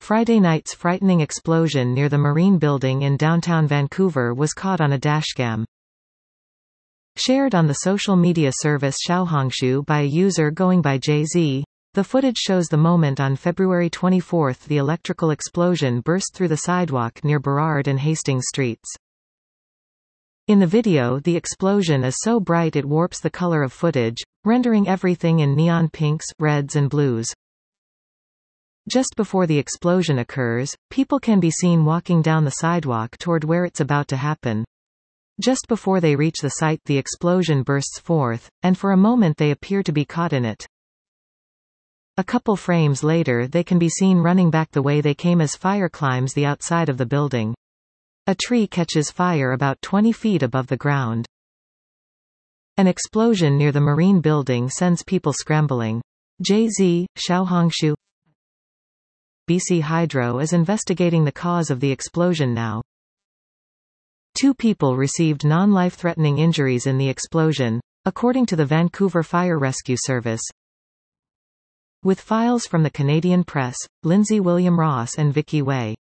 Friday night's frightening explosion near the Marine Building in downtown Vancouver was caught on a dashcam. Shared on the social media service Xiaohongshu by a user going by JZ, the footage shows the moment on February 24 the electrical explosion burst through the sidewalk near Burrard and Hastings Streets. In the video, the explosion is so bright it warps the color of footage, rendering everything in neon pinks, reds and blues. Just before the explosion occurs, people can be seen walking down the sidewalk toward where it's about to happen. Just before they reach the site, the explosion bursts forth, and for a moment they appear to be caught in it. A couple frames later they can be seen running back the way they came as fire climbs the outside of the building. A tree catches fire about 20 feet above the ground. An explosion near the Marine Building sends people scrambling. JZ, Xiaohongshu. BC Hydro is investigating the cause of the explosion now. 2 people received non-life-threatening injuries in the explosion, according to the Vancouver Fire Rescue Service. With files from the Canadian Press, Lindsay William Ross and Vicky Way.